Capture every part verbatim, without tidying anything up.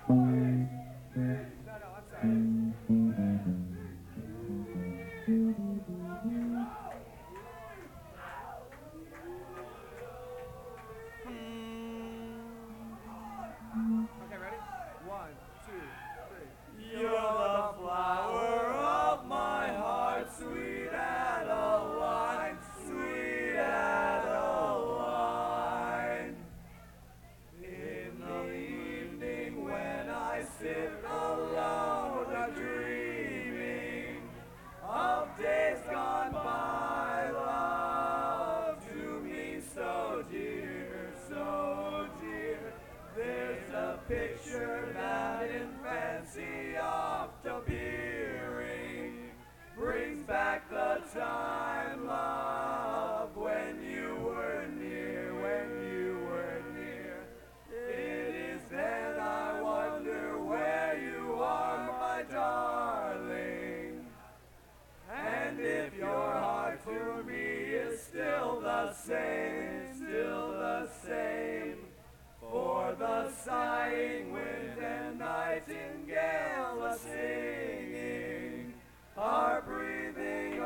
Okay, ready? One, two, three. You're the flower of my heart, sweet Adeline, sweet Adeline. In the evening when I sit alone, a dreaming of days gone by, love to me so dear, so dear. There's a picture that in fancy oft appearing brings back the time, love, when you were near, when you were near. It is then I wonder where you are, my darling, and if your heart for me is still the same, still the same. For the sighing wind and nightingale a singing are breathing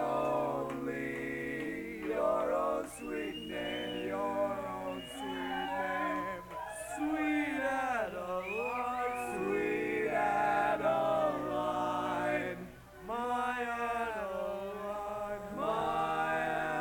only your own sweet name, your own sweet name. Sweet Adeline, sweet Adeline, my Adeline, my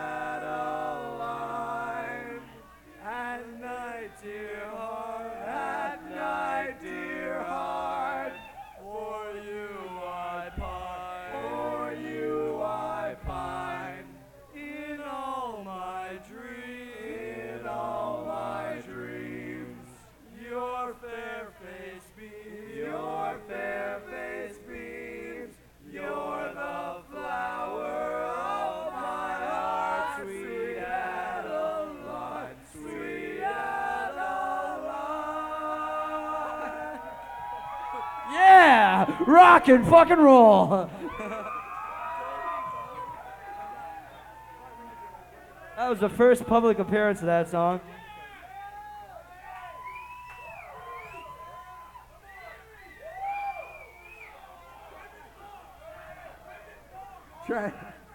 Adeline. At night, dear heart, at night, dear heart, for you I pine, for you I pine. In all my dreams, in all my dreams, your fair face beams, your fair face beams. You're the flower of my heart, sweet Adeline, sweet Adeline. Yeah! Rock and fucking roll! That was the first public appearance of that song. Try.